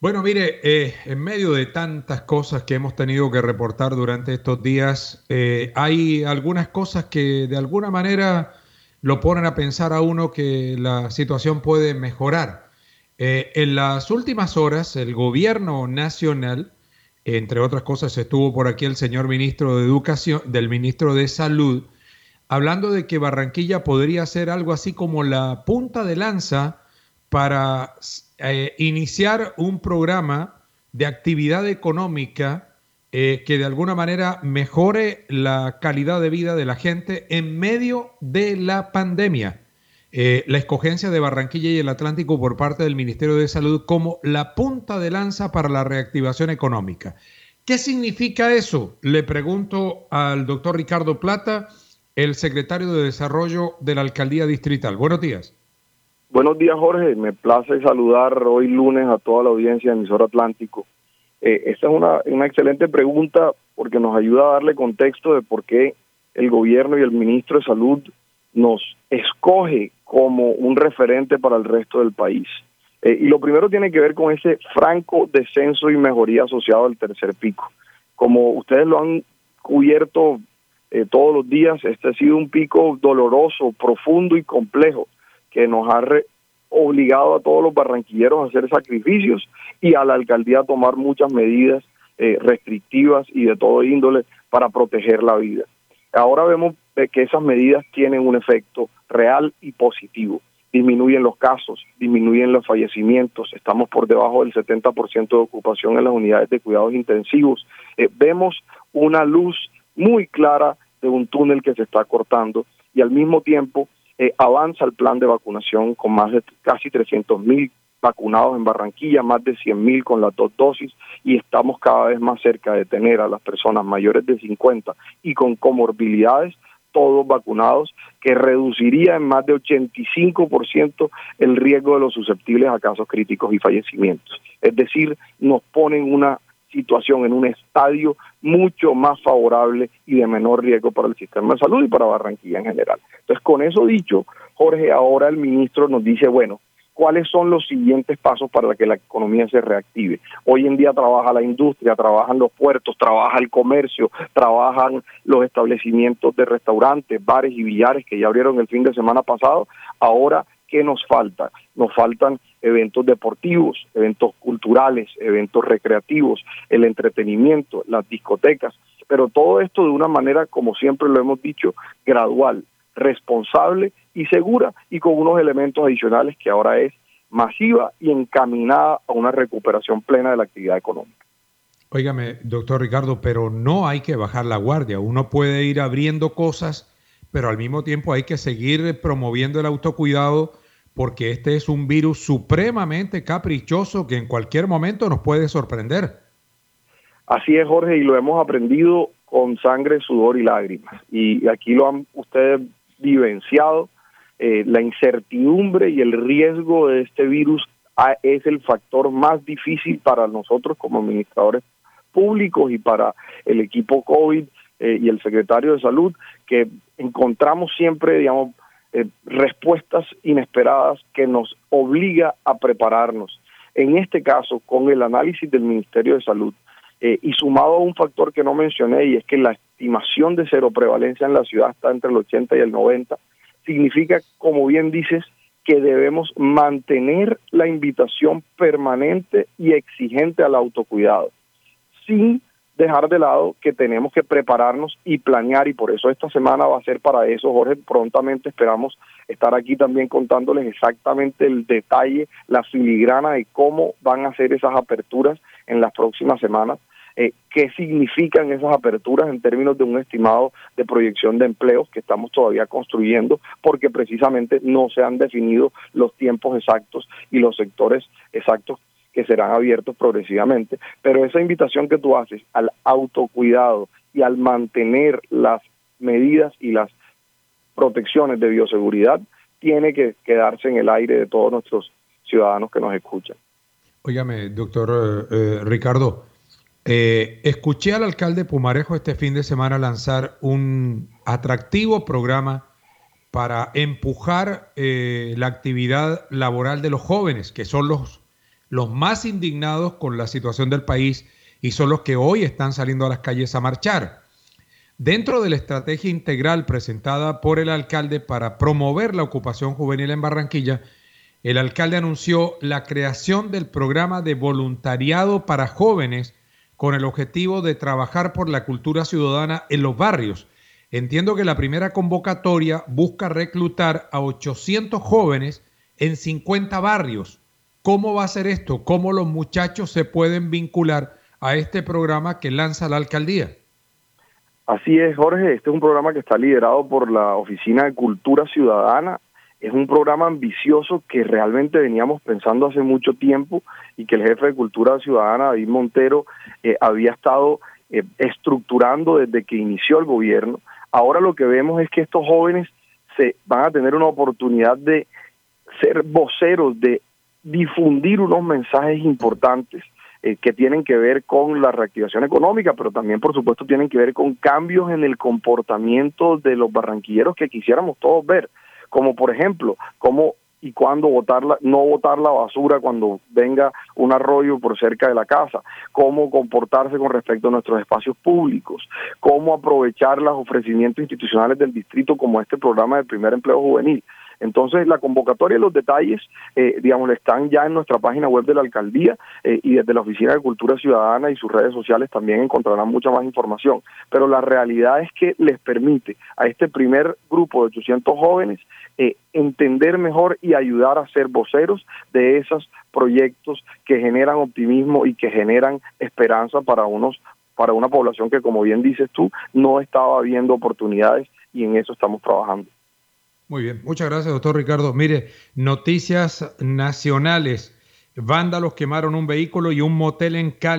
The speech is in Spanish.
Bueno, mire, en medio de tantas cosas que hemos tenido que reportar durante estos días, hay algunas cosas que de alguna manera lo ponen a pensar a uno que la situación puede mejorar. En las últimas horas, el gobierno nacional, entre otras cosas, estuvo por aquí el señor ministro de Educación, del ministro de Salud, hablando de que Barranquilla podría ser algo así como la punta de lanza para iniciar un programa de actividad económica que de alguna manera mejore la calidad de vida de la gente en medio de la pandemia. La escogencia de Barranquilla y el Atlántico por parte del Ministerio de Salud como la punta de lanza para la reactivación económica. ¿Qué significa eso? Le pregunto al doctor Ricardo Plata, el secretario de Desarrollo de la Alcaldía Distrital. Buenos días. Buenos días, Jorge. Me place saludar hoy lunes a toda la audiencia de Emisor Atlántico. Esta es una excelente pregunta porque nos ayuda a darle contexto de por qué el gobierno y el ministro de Salud nos escoge como un referente para el resto del país. Y lo primero tiene que ver con ese franco descenso y mejoría asociado al tercer pico. Como ustedes lo han cubierto todos los días, este ha sido un pico doloroso, profundo y complejo que nos ha obligado a todos los barranquilleros a hacer sacrificios y a la alcaldía a tomar muchas medidas restrictivas y de todo índole para proteger la vida. Ahora vemos que esas medidas tienen un efecto real y positivo. Disminuyen los casos, disminuyen los fallecimientos, estamos por debajo del 70% de ocupación en las unidades de cuidados intensivos. Vemos una luz muy clara de un túnel que se está cortando y al mismo tiempo avanza el plan de vacunación con más de casi 300,000 vacunados en Barranquilla, más de 100,000 con las 2 dosis y estamos cada vez más cerca de tener a las personas mayores de 50 y con comorbilidades todos vacunados, que reduciría en más de 85% el riesgo de los susceptibles a casos críticos y fallecimientos. Es decir, nos ponen una situación en un estadio mucho más favorable y de menor riesgo para el sistema de salud y para Barranquilla en general. Entonces, con eso dicho, Jorge, ahora el ministro nos dice, bueno, ¿cuáles son los siguientes pasos para que la economía se reactive? Hoy en día trabaja la industria, trabajan los puertos, trabaja el comercio, trabajan los establecimientos de restaurantes, bares y billares que ya abrieron el fin de semana pasado. Ahora, ¿qué nos falta? Nos faltan eventos deportivos, eventos culturales, eventos recreativos, el entretenimiento, las discotecas, pero todo esto de una manera, como siempre lo hemos dicho, gradual, responsable y segura y con unos elementos adicionales que ahora es masiva y encaminada a una recuperación plena de la actividad económica. Óigame, doctor Ricardo, pero no hay que bajar la guardia. Uno puede ir abriendo cosas, pero al mismo tiempo hay que seguir promoviendo el autocuidado porque este es un virus supremamente caprichoso que en cualquier momento nos puede sorprender. Así es, Jorge, y lo hemos aprendido con sangre, sudor y lágrimas. Y aquí lo han ustedes vivenciado. La incertidumbre y el riesgo de este virus es el factor más difícil para nosotros como administradores públicos y para el equipo COVID y el secretario de Salud, que encontramos siempre, digamos, respuestas inesperadas que nos obliga a prepararnos. En este caso, con el análisis del Ministerio de Salud, y sumado a un factor que no mencioné, y es que la estimación de cero prevalencia en la ciudad está entre el 80 y el 90, significa, como bien dices, que debemos mantener la invitación permanente y exigente al autocuidado, sin dejar de lado que tenemos que prepararnos y planear, y por eso esta semana va a ser para eso, Jorge. Prontamente esperamos estar aquí también contándoles exactamente el detalle, la filigrana de cómo van a ser esas aperturas en las próximas semanas. ¿Qué significan esas aperturas en términos de un estimado de proyección de empleos que estamos todavía construyendo, porque precisamente no se han definido los tiempos exactos y los sectores exactos que serán abiertos progresivamente? Pero esa invitación que tú haces al autocuidado y al mantener las medidas y las protecciones de bioseguridad tiene que quedarse en el aire de todos nuestros ciudadanos que nos escuchan. Óigame, doctor Ricardo, escuché al alcalde Pumarejo este fin de semana lanzar un atractivo programa para empujar la actividad laboral de los jóvenes, que son los más indignados con la situación del país y son los que hoy están saliendo a las calles a marchar. Dentro de la estrategia integral presentada por el alcalde para promover la ocupación juvenil en Barranquilla, el alcalde anunció la creación del programa de voluntariado para jóvenes con el objetivo de trabajar por la cultura ciudadana en los barrios. Entiendo que la primera convocatoria busca reclutar a 800 jóvenes en 50 barrios. ¿Cómo va a ser esto? ¿Cómo los muchachos se pueden vincular a este programa que lanza la alcaldía? Así es, Jorge. Este es un programa que está liderado por la Oficina de Cultura Ciudadana. Es un programa ambicioso que realmente veníamos pensando hace mucho tiempo y que el jefe de Cultura Ciudadana, David Montero, había estado estructurando desde que inició el gobierno. Ahora lo que vemos es que estos jóvenes se van a tener una oportunidad de ser voceros, de difundir unos mensajes importantes que tienen que ver con la reactivación económica, pero también, por supuesto, tienen que ver con cambios en el comportamiento de los barranquilleros que quisiéramos todos ver, como por ejemplo, cómo y cuándo no botar la basura cuando venga un arroyo por cerca de la casa, cómo comportarse con respecto a nuestros espacios públicos, cómo aprovechar los ofrecimientos institucionales del distrito como este programa del primer empleo juvenil. Entonces, la convocatoria y los detalles, están ya en nuestra página web de la alcaldía y desde la Oficina de Cultura Ciudadana y sus redes sociales también encontrarán mucha más información. Pero la realidad es que les permite a este primer grupo de 800 jóvenes entender mejor y ayudar a ser voceros de esos proyectos que generan optimismo y que generan esperanza para una población que, como bien dices tú, no estaba viendo oportunidades, y en eso estamos trabajando. Muy bien, muchas gracias, doctor Ricardo. Mire, noticias nacionales. Vándalos quemaron un vehículo y un motel en Cali.